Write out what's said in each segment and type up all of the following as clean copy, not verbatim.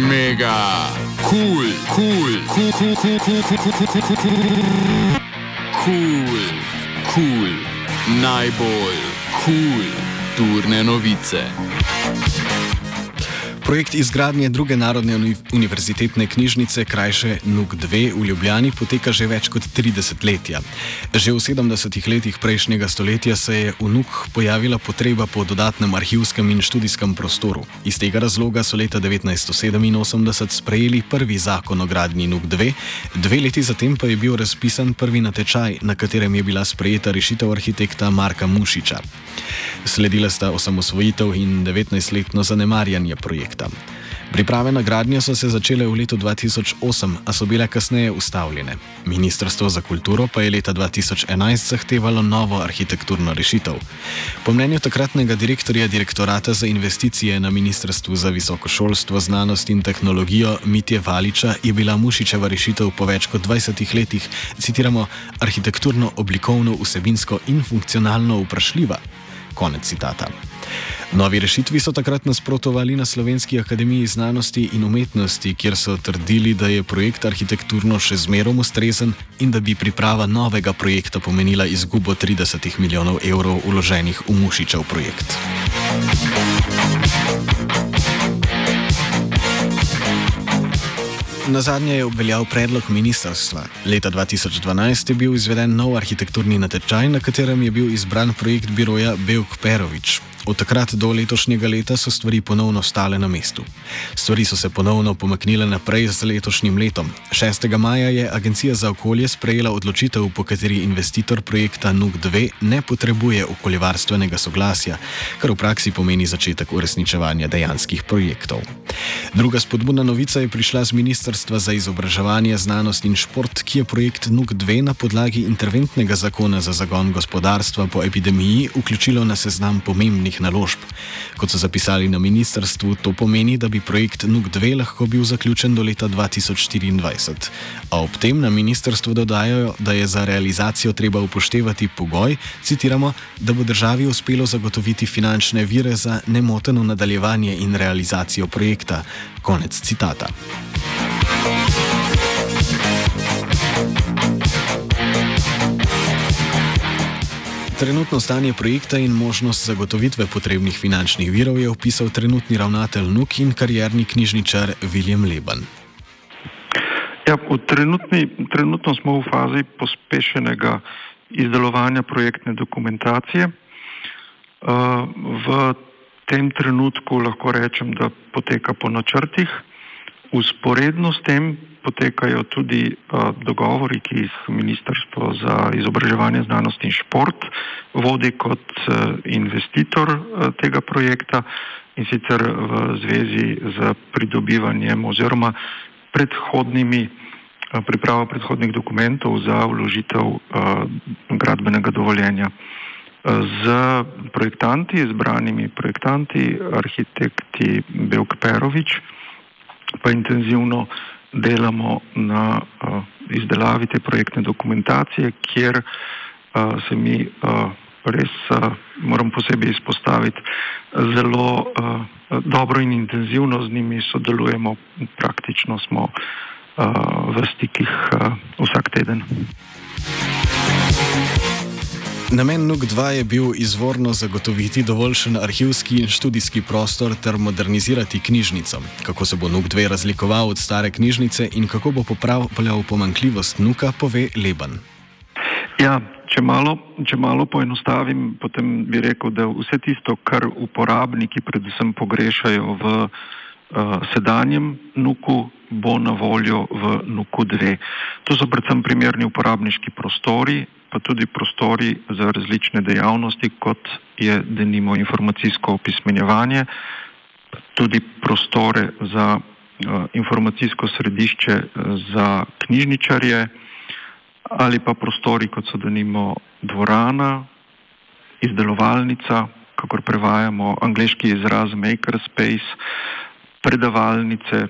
Mega, cool, najbolj cool turne novice. Projekt izgradnje druge narodne univerzitetne knjižnice, krajše NUK2 v Ljubljani, poteka že več kot 30 letja. Že v 70. letih prejšnjega stoletja se je v NUK pojavila potreba po dodatnem arhivskem in študijskem prostoru. Iz tega razloga so leta 1987 sprejeli prvi zakon o gradnji NUK2, 2 leti zatem pa je bil razpisan prvi natečaj, na katerem je bila sprejeta rešitev arhitekta Marka Mušiča. Sledila sta osamosvojitev in 19-letno zanemarjanje projekta. Priprave na gradnjo so se začele v letu 2008, a so bile kasneje ustavljene. Ministrstvo za kulturo pa je leta 2011 zahtevalo novo arhitekturno rešitev. Po mnenju takratnega direktorja Direktorata za investicije na Ministrstvu za visoko šolstvo, znanost in tehnologijo Mitje Valiča je bila Mušičeva rešitev po več kot 20 letih, citiramo, arhitekturno, oblikovno, vsebinsko in funkcionalno vprašljiva. Konec citata. Novi rešitvi so takrat nasprotovali na Slovenski akademiji znanosti in umetnosti, kjer so trdili, da je projekt arhitekturno še zmerom ustrezen in da bi priprava novega projekta pomenila izgubo 30 milijonov evrov vloženih v Mušičev projekt. Nazadnje je obveljal predlog ministrstva. Leta 2012 je bil izveden nov arhitekturni natečaj, na katerem je bil izbran projekt biroja Bevk Perović. Od takrat do letošnjega leta so stvari ponovno stale na mestu. Stvari so se ponovno pomaknile naprej z letošnjim letom. 6. maja je Agencija za okolje sprejela odločitev, po kateri investitor projekta NUK2 ne potrebuje okoljevarstvenega soglasja, kar v praksi pomeni začetek uresničevanja dejanskih projektov. Druga spodbudna novica je prišla z Ministrstva za izobraževanje, znanost in šport, ki je projekt NUK2 na podlagi interventnega zakona za zagon gospodarstva po epidemiji vključilo na seznam pomembnih naložb. Kot so zapisali na ministrstvu, to pomeni, da bi projekt NUK2 lahko bil zaključen do leta 2024. A ob tem na ministrstvu dodajajo, da je za realizacijo treba upoštevati pogoj, citiramo, da bo državi uspelo zagotoviti finančne vire za nemoteno nadaljevanje in realizacijo projekta. Konec citata. Trenutno stanje projekta in možnost zagotovitve potrebnih finančnih virov je opisal trenutni ravnatelj NUK in karierni knjižničar Viljem Leban. Ja, trenutno smo v fazi pospešenega izdelovanja projektne dokumentacije. V tem trenutku lahko rečem, da poteka po načrtih. Vzporedno s tem potekajo tudi dogovori, ki jih Ministrstvo za izobraževanje, znanost in šport vodi kot investitor tega projekta, in sicer v zvezi z pridobivanjem oziroma pripravo predhodnih dokumentov za vložitev gradbenega dovoljenja. Z projektanti, izbranimi projektanti, arhitekti Bevk Perović, pa intenzivno delamo na izdelavi te projektne dokumentacije, kjer se mi res, moram posebej izpostaviti, zelo dobro in intenzivno z njimi sodelujemo, praktično smo v stikih vsak teden. Namen NUK2 je bil izvorno zagotoviti dovoljšen arhivski in študijski prostor ter modernizirati knjižnico. Kako se bo NUK2 razlikoval od stare knjižnice in kako bo popravljal pomanjkljivost NUK-a, pove Leban. Ja, če malo poenostavim, potem bi rekel, da vse tisto, kar uporabniki predvsem pogrešajo v sedanjem NUK-u, bo na voljo v NUK2. To so predvsem primerni uporabniški prostori, pa tudi prostori za različne dejavnosti, kot je denimo informacijsko opismenjevanje, tudi prostore za informacijsko središče za knjižničarje ali pa prostori, kot so denimo dvorana, izdelovalnica, kakor prevajamo angleški izraz makerspace, predavalnice,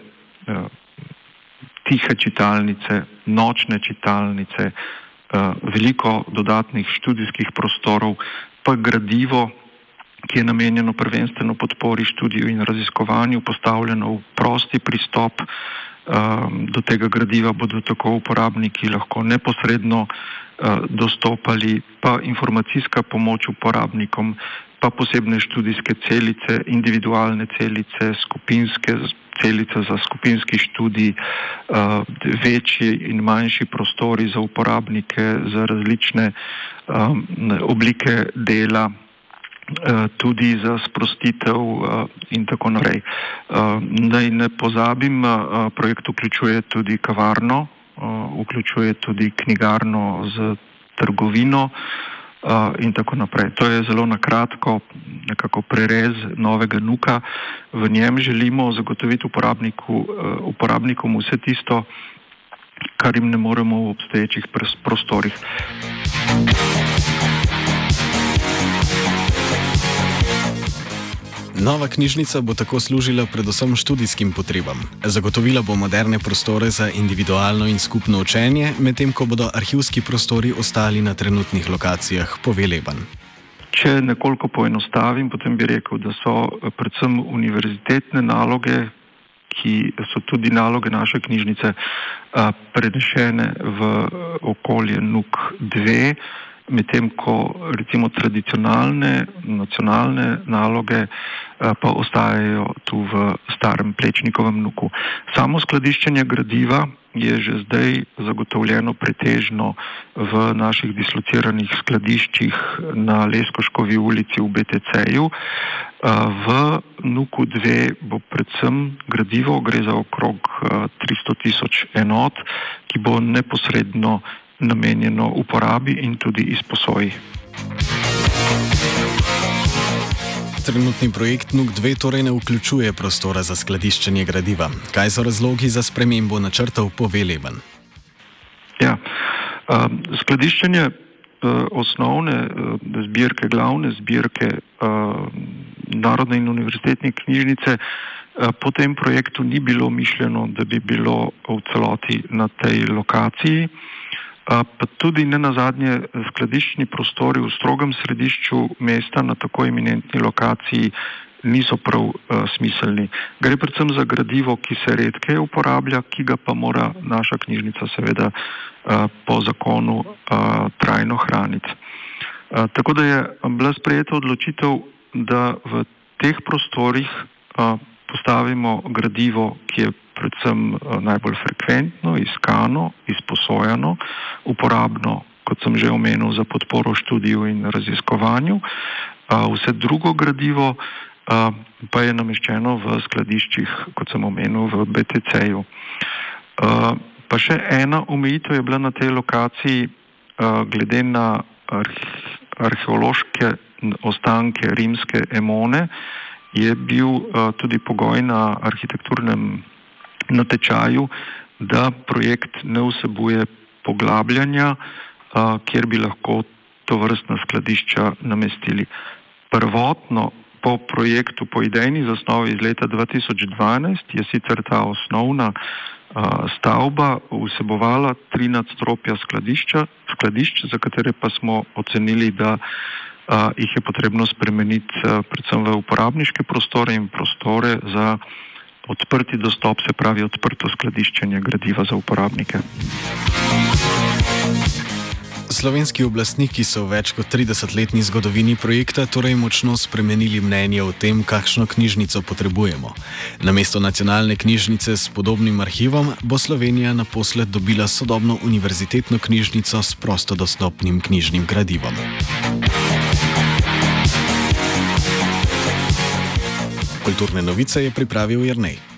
tihe čitalnice, nočne čitalnice, veliko dodatnih študijskih prostorov, pa gradivo, ki je namenjeno prvenstveno podpori študiju in raziskovanju, postavljeno v prosti pristop. Do tega gradiva bodo tako uporabniki lahko neposredno dostopali, pa informacijska pomoč uporabnikom, pa posebne študijske celice, individualne celice, skupinske celice za skupinski študij, večji in manjši prostori za uporabnike, za različne oblike dela, tudi za sprostitev in tako naprej. Naj ne pozabim, projekt vključuje tudi kavarno, vključuje tudi knjigarno z trgovino in tako naprej. To je zelo na kratko nekako prerez novega NUK-a. V njem želimo zagotoviti uporabnikom vse tisto, kar jim ne moremo v obstoječih prostorih. Nova knjižnica bo tako služila predvsem študijskim potrebam. Zagotovila bo moderne prostore za individualno in skupno učenje, medtem ko bodo arhivski prostori ostali na trenutnih lokacijah, pove Leban. Če nekoliko poenostavim, potem bi rekel, da so predvsem univerzitetne naloge, ki so tudi naloge naše knjižnice, prenešene v okolje NUK 2, medtem ko recimo tradicionalne, nacionalne naloge pa ostajajo tu v starem Plečnikovem NUK-u. Samo skladiščenje gradiva je že zdaj zagotovljeno pretežno v naših dislociranih skladiščih na Leskoškovi ulici v BTC-ju. V NUK-u 2 bo predvsem gradivo, gre za okrog 300.000 enot, ki bo neposredno namenjeno uporabi in tudi izposoji. Trenutni projekt NUK 2 torej ne vključuje prostora za skladiščenje gradiva. Kaj so razlogi za spremembo načrtov, pove Leban? Ja, skladiščenje osnovne zbirke, glavne zbirke Narodne in univerzitetne knjižnice po tem projektu ni bilo mišljeno, da bi bilo v celoti na tej lokaciji. Pa tudi ne nazadnje skladiščni prostori v strogem središču mesta na tako eminentni lokaciji niso prav smiselni. Gre predvsem za gradivo, ki se redkeje uporablja, ki ga pa mora naša knjižnica seveda po zakonu trajno hraniti. Tako da je bila sprejeta odločitev, da v teh prostorih postavimo gradivo, ki je predvsem najbolj frekventno, iskano, izposojano, uporabno, kot sem že omenil, za podporo študiju in raziskovanju. Vse drugo gradivo pa je nameščeno v skladiščih, kot sem omenil, v BTC-ju. Pa še ena omejitev je bila na tej lokaciji, glede na arheološke ostanke rimske Emone, je bil tudi pogoj na arhitekturnem natečaju, da projekt ne vsebuje poglabljanja, kjer bi lahko tovrstna skladišča namestili. Prvotno po projektu, po idejni zasnovi iz leta 2012 je sicer ta osnovna stavba vsebovala 3 nadstropja skladišč, za katere pa smo ocenili, da jih je potrebno spremeniti predvsem v uporabniške prostore in prostore za odprti dostop, se pravi odprto skladiščenje gradiva za uporabnike. Slovenski oblastniki so v več kot 30-letni zgodovini projekta torej močno spremenili mnenje o tem, kakšno knjižnico potrebujemo. Namesto nacionalne knjižnice s podobnim arhivom bo Slovenija naposled dobila sodobno univerzitetno knjižnico s prosto dostopnim knjižnim gradivom. Kulturne novice je pripravil Jernej.